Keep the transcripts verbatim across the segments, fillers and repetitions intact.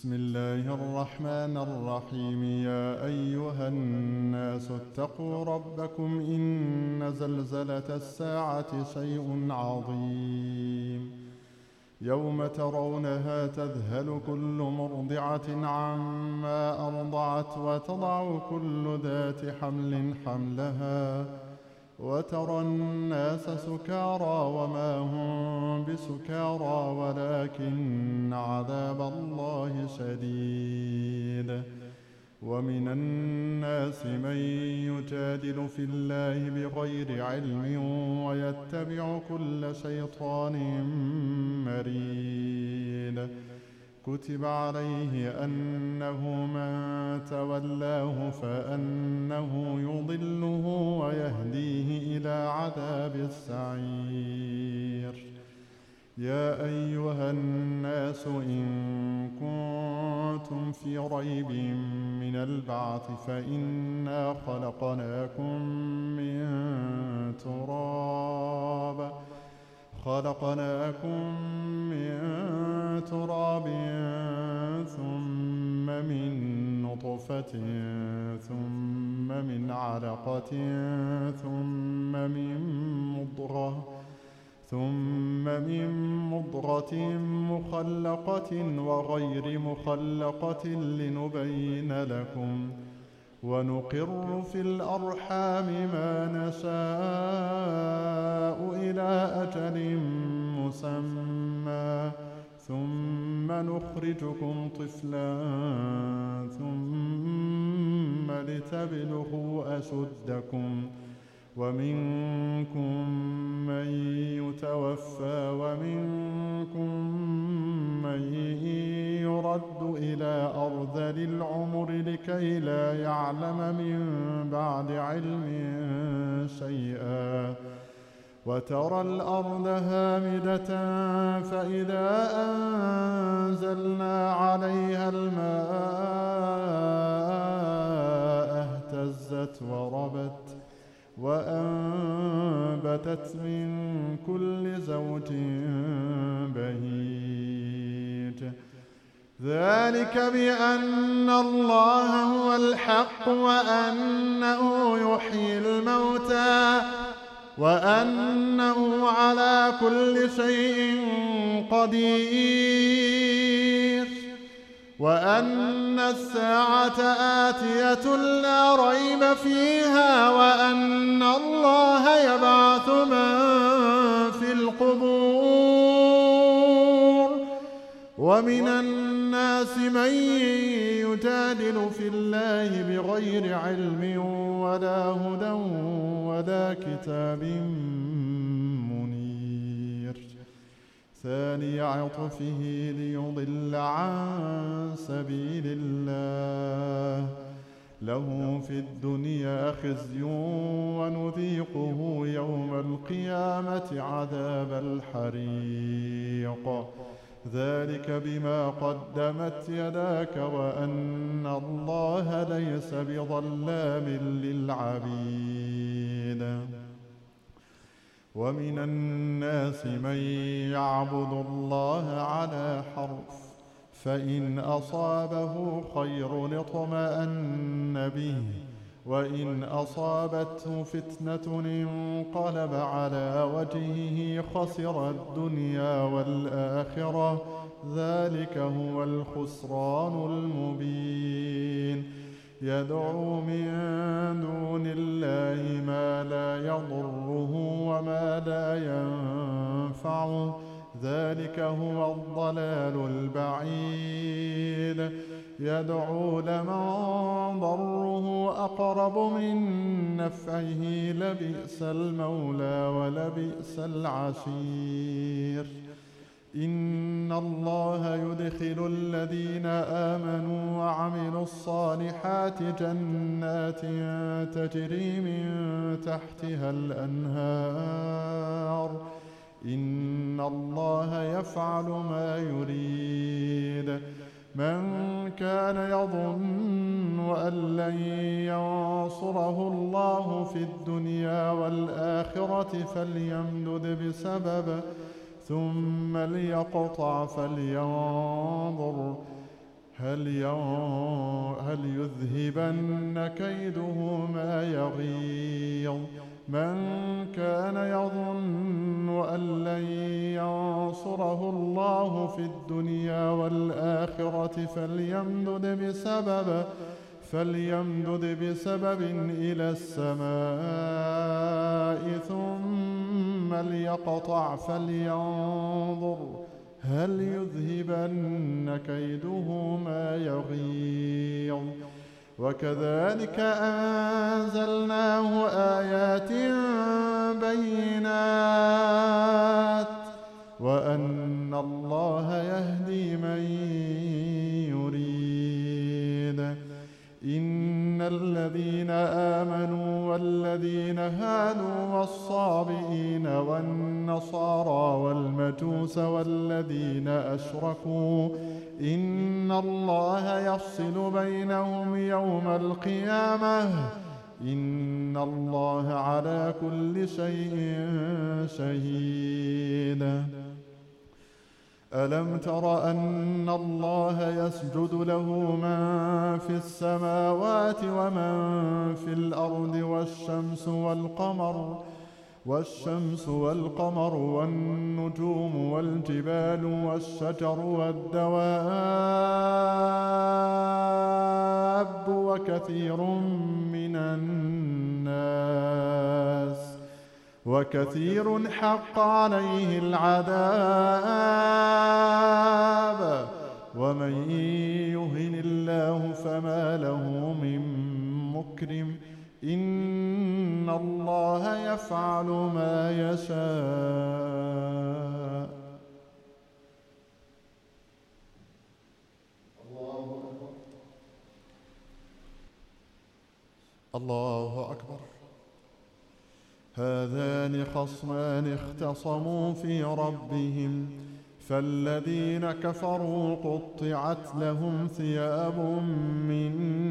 بسم الله الرحمن الرحيم. يا أيها الناس اتقوا ربكم إن زلزلة الساعة شيء عظيم. يوم ترونها تذهل كل مرضعة عما أرضعت وتضع كل ذات حمل حملها وترى الناس سكارى وما هم بسكارى ولكن عذاب الله شديد. ومن الناس من يجادل في الله بغير علم ويتبع كل شيطان مريد. كتب عليه أنه من تولاه فأنه يضله ويهديه إلى عذاب السعير. يا أيها الناس إن كنتم في ريب من البعث فإنا خلقناكم من تراب خلقناكم من تراب ثم من نطفة ثم من علقة ثم من مضغة ثم من مضغة مخلقة وغير مخلقة لنبين لكم ونقر في الأرحام ما نشاء إلى أجل مسمى ثم نخرجكم طفلا ثم لتبلغوا أشدكم ومنكم من يتوفى ومنكم من يرد إلى أرذل العمر لكي لا يعلم من بعد علم شيئا. وترى الأرض هامدة فإذا أنزلنا عليها الماء اهتزت وربت وأنبتت من كل زوج بهيج. ذلك بأن الله هو الحق وأنه يحيي الموتى وأنه على كل شيء قدير وأن الساعة آتية لا ريب فيها وأن الله يبعث من في القبور. ومن الناس من يجادل في الله بغير علم ولا هدى ولا كتاب منير. ثاني عطفه ليضل عن سبيل الله له في الدنيا خزي ونذيقه يوم القيامة عذاب الحريق. ذلك بما قدمت يداك وأن الله ليس بظلام للعبيد. ومن الناس من يعبد الله على حرف فإن أصابه خير اطمأن به وإن أصابته فتنة انقلب على وجهه خسر الدنيا والآخرة ذلك هو الخسران المبين. يدعو من دون الله ما لا يضره وما لا ينفعه ذلك هو الضلال البعيد. يدعو لمن ضره أقرب من نفعه لبئس المولى ولبئس العشير. إن الله يدخل الذين آمنوا وعملوا الصالحات جنات تجري من تحتها الأنهار إن الله يفعل ما يريد. من كان يظن أن لن ينصره الله في الدنيا والآخرة فليمدد بسبب ثم ليقطع فلينظر هل, هل يذهبن كيده ما يغيظ من كان يظن أن لن ينصره الله في الدنيا والآخرة فليمدد بسبب فليمدد بسبب إلى السماء ثم ليقطع فلينظر هل يذهبن كيده ما يغيظ وكذلك أنزلناه آيات بينات وأن الله يهدي من يريد إن الذين آمنوا والذين هادوا والصابئين والنصارى والمجوس والذين أشركوا إن الله يفصل بينهم يوم القيامة إن الله على كل شيء شهيد ألم تر أن الله يسجد له من في السماوات ومن في الأرض والشمس والقمر والشمس والقمر والنجوم والجبال والشجر والدواب وكثير من الناس وكثير حق عليه العذاب ومن يهن الله فما له من مكرم إن الله يفعل ما يشاء. الله أكبر الله أكبر. هذان خصمان اختصموا في ربهم فالذين كفروا قطعت لهم ثياب من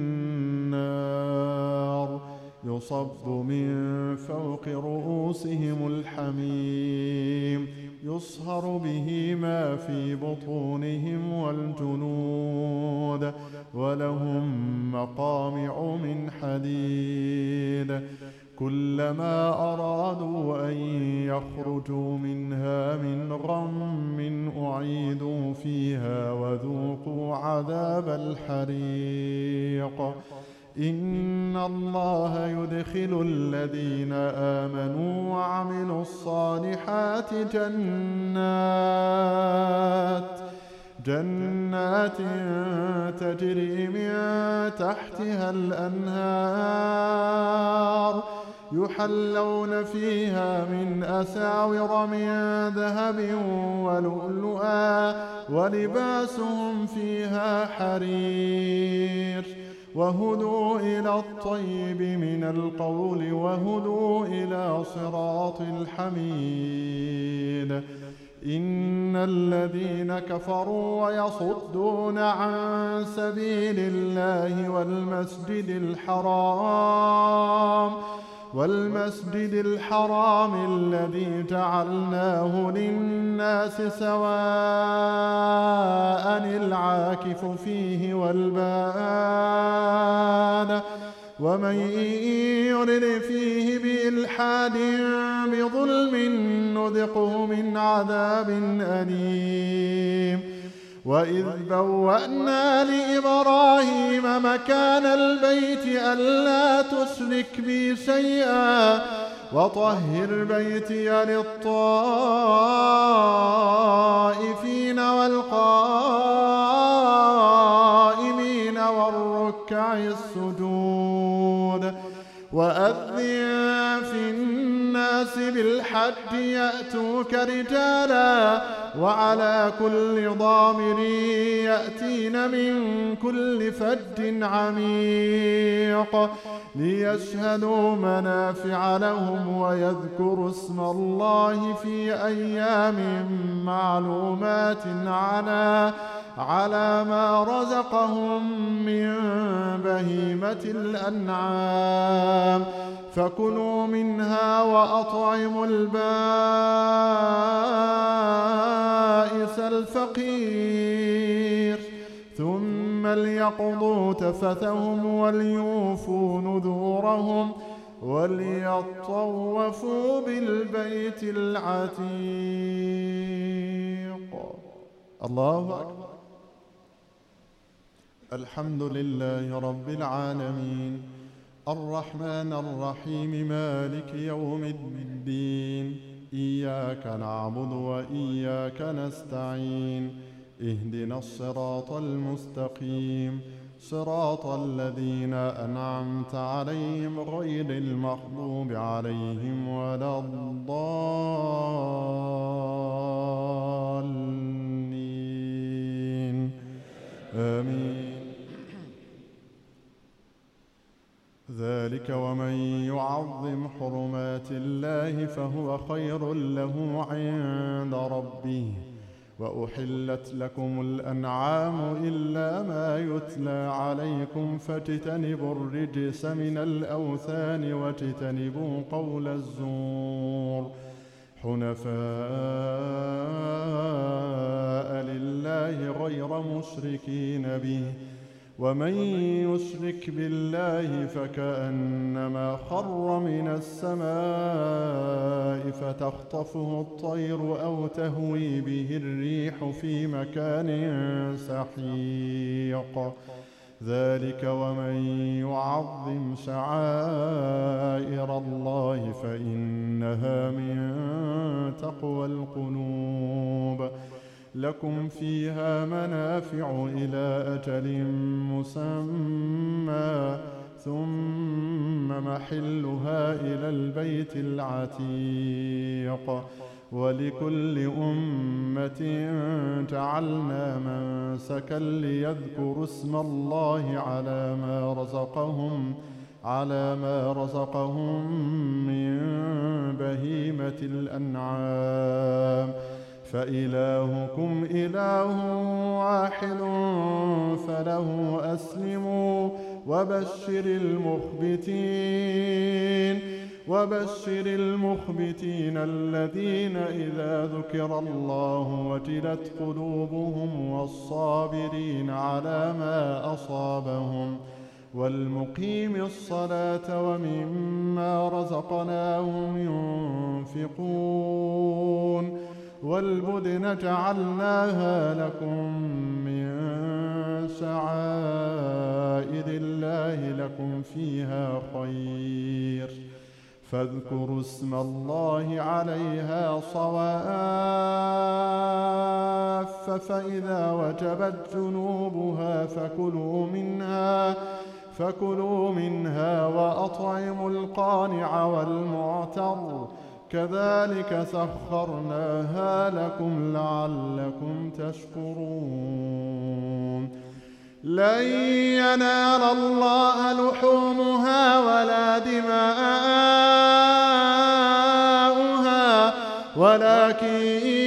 نار يصب من فوق رؤوسهم الحميم يصهر به ما في بطونهم والجنود ولهم مقامع من حديد كلما أرادوا أن يخرجوا منها من غم أعيدوا فيها وذوقوا عذاب الحريق إن الله يدخل الذين آمنوا وعملوا الصالحات جنات جنات تجري من تحتها الأنهار يحلون فيها من أساور من ذهب ولؤلؤا ولباسهم فيها حرير وهدوا إلى الطيب من القول وهدوا إلى صراط الحميد إن الذين كفروا ويصدون عن سبيل الله والمسجد الحرام والمسجد الحرام الذي جعلناه للناس سواء العاكف فيه والباد ومن يرد فيه بإلحاد بظلم نذقه من عذاب أليم وإذ بوأنا لإبراهيم مكان البيت ألا تشرك بي شيئا وطهر بيتي للطائفين والقائمين والركع السجود وأذن في الناس بالحج يأتوك رجالا وعلى كل ضامر يأتين من كل فج عميق ليشهدوا منافع لهم ويذكروا اسم الله في أيام معلومات على على ما رزقهم من بهيمة الأنعام فكلوا منها وأطعموا البائس الفقير ثم ثم ليقضوا تفثهم وليوفوا نذورهم وليطوفوا بالبيت العتيق. الله أكبر. الحمد لله رب العالمين الرحمن الرحيم مالك يوم الدين إياك نعبد وإياك نستعين اهدنا الصراط المستقيم صراط الذين أنعمت عليهم غير المغضوب عليهم ولا الضالين آمين. ذلك ومن يعظم حرمات الله فهو خير له عند ربه وأحلت لكم الأنعام إلا ما يتلى عليكم فاجتنبوا الرجس من الأوثان واجتنبوا قول الزور حنفاء لله غير مشركين به ومن يشرك بالله فكأنما خر من السماء فتخطفه الطير أو تهوي به الريح في مكان سحيق. ذلك ومن يعظم شعائر الله فإنها من تقوى القلوب. لكم فيها منافع إلى أجل مسمى ثم محلها إلى البيت العتيق. ولكل أمة جعلنا منسكا ليذكروا اسم الله على ما رزقهم على ما رزقهم من بهيمة الأنعام فإلهكم إله واحد فله أسلموا وبشر المخبتين وبشر المخبتين الذين إذا ذكر الله وجلت قلوبهم والصابرين على ما أصابهم والمقيم الصلاة ومما رزقناهم ينفقون. والبدن جعلناها لكم من شعائر الله لكم فيها خير فاذكروا اسم الله عليها صواف فإذا وجبت جنوبها فكلوا منها فكلوا منها وأطعموا القانع والمعتر كذلك سخرناها لكم لعلكم تشكرون. لن ينال الله لحومها ولا دماؤها ولكن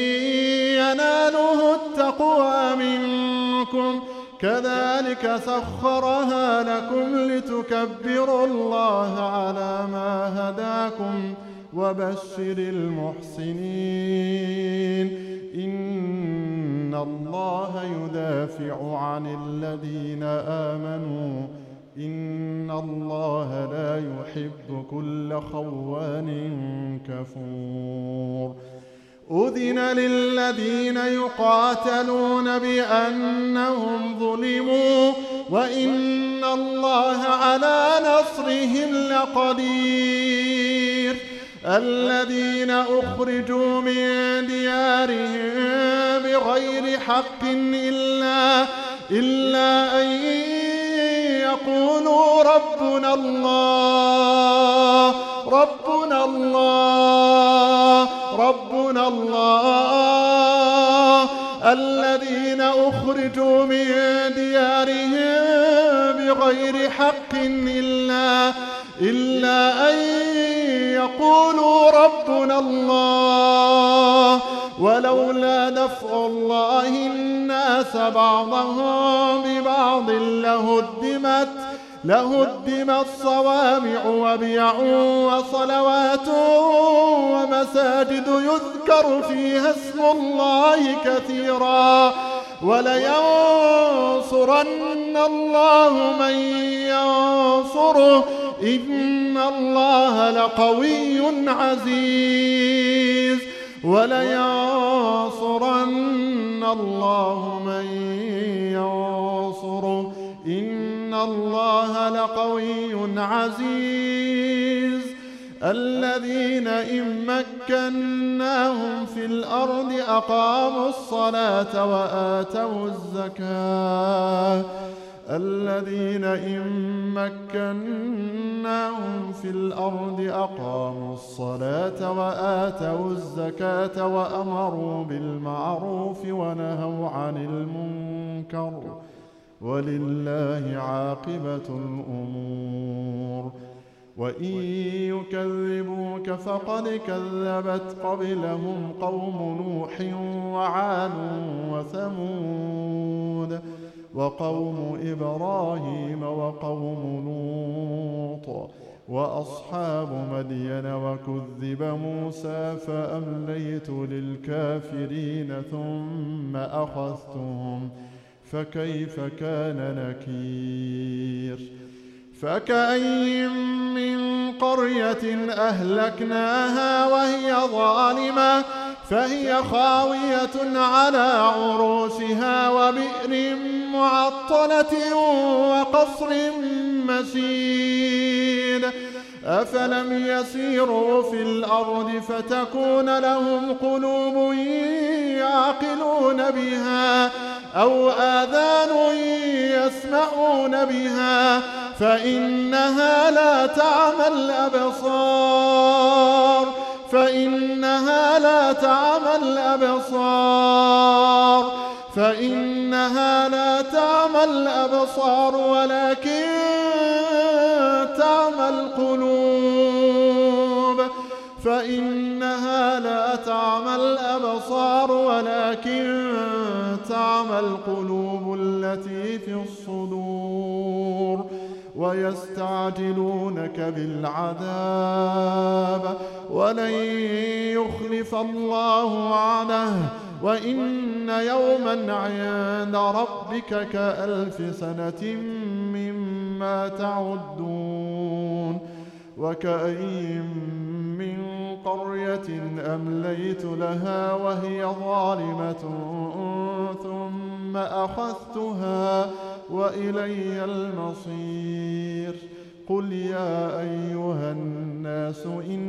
يناله التقوى منكم كذلك سخرها لكم لتكبروا الله على ما هداكم وبشر المحسنين. إن الله يدافع عن الذين آمنوا إن الله لا يحب كل خوان كفور. أذن للذين يقاتلون بأنهم ظلموا وإن الله على نصرهم لقدير. الذين أخرجوا من ديارهم بغير حق إلا, إلا أن يقولوا ربنا الله ربنا الله ربنا الله. الذين أخرجوا من ديارهم بغير حق إلا, إلا أن يقولوا ربنا الله. ولولا دفع الله الناس بعضهم ببعض لهدمت لهدمت صوامع وبيع وصلوات ومساجد يذكر فيها اسم الله كثيرا ولينصرن إن الله من ينصره إن الله لقوي عزيز ولينصرن الله من ينصره إن الله لقوي عزيز الذين إن مكناهم في الأرض أقاموا الصلاة وآتوا الزكاة الذين إن مكناهم في الأرض أقاموا الصلاة وآتوا الزكاة وأمروا بالمعروف ونهوا عن المنكر ولله عاقبة الأمور وإن يكذبوك فقد كذبت قبلهم قوم نوح وعاد وثمود وقوم إبراهيم وقوم لوط وأصحاب مدين وكذب موسى فأمليت للكافرين ثم أخذتهم فكيف كان نكير فكأين من قرية أهلكناها وهي ظالمة فهي خاوية على عروشها وبئر معطلة وقصر مشيد أفلم يسيروا في الأرض فتكون لهم قلوب يعقلون بها أو آذان يسمعون بها فإنها لا تعمى الأبصار فإنها لا تعمى الأبصار فإنها لا تعمى الأبصار ولكن تعمى القلوب فإنها لا تعمى الأبصار ولكن تعمى القلوب التي في الصدور ويستعجلونك بالعذاب ولن يخلف الله وعده وإن يوما عند ربك كألف سنة مما تعدون وكأين من قرية أمليت لها وهي ظالمة ثم أخذتها وإلي المصير قل يا أيها الناس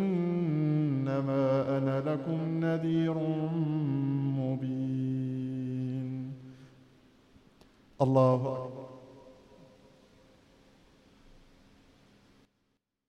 إنما أنا لكم نذير مبين الله أكبر.